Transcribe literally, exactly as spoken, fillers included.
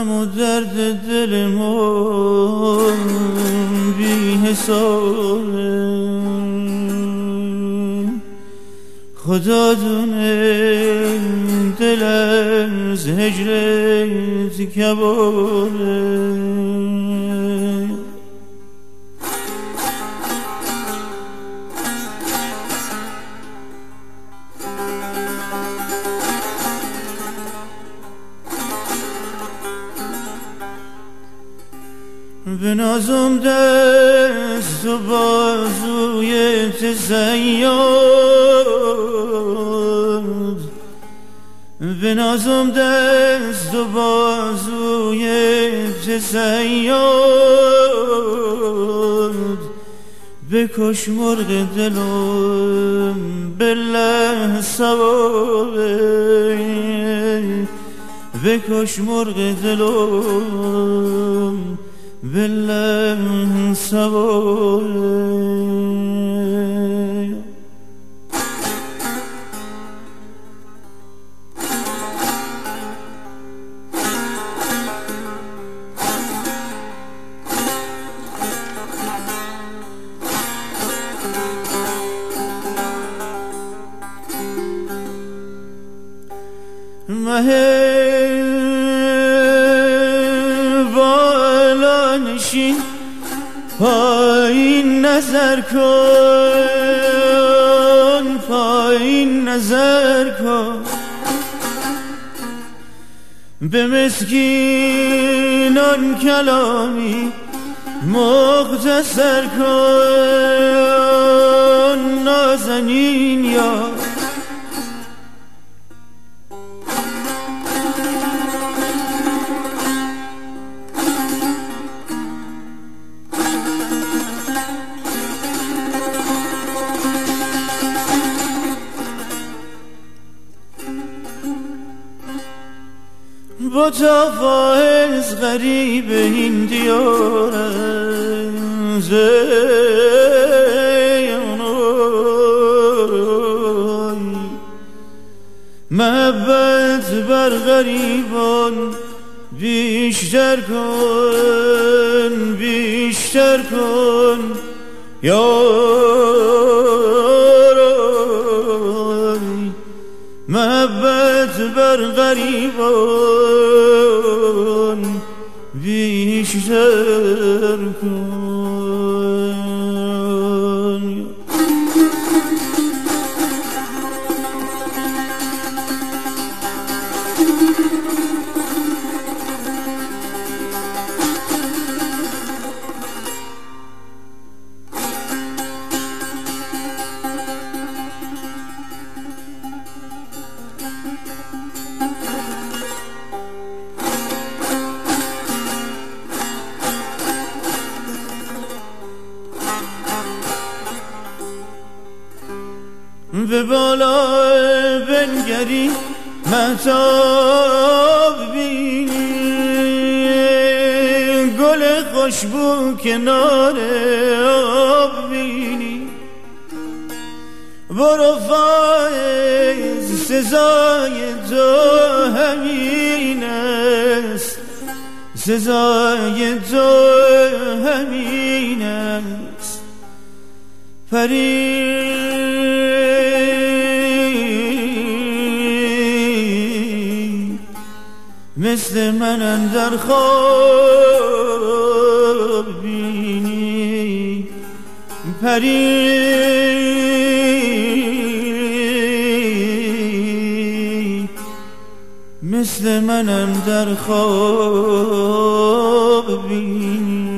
غم و درد دلمون بی حسابه، خدا دونه دلم از هجرت کباره. بنازم دست و بازوی زیاد، بنازم دست و بازوی زیاد، بکش مرغ دلم بالله ثوابه، بکش مرغ دلم بالله ثوابه. مه بالا نشین پایین نظر کن، پایین نظر کن، به مسکینان کلامی مختصر کن نازنین یا با تا فائز غریب این دیار زیانوی، محبت بر غریبان بیشتر کن، بیشتر کن یاروی، محبت بر غریبان بیشتر کن. به بالا بنگری مهتاب بینی، گل خوشبو کنار آب بینی، برو فائز سزای تو همین است، سزای تو همین است. پری مثل من اندر خواب بینی، پری مثل من اندر خواب بینی.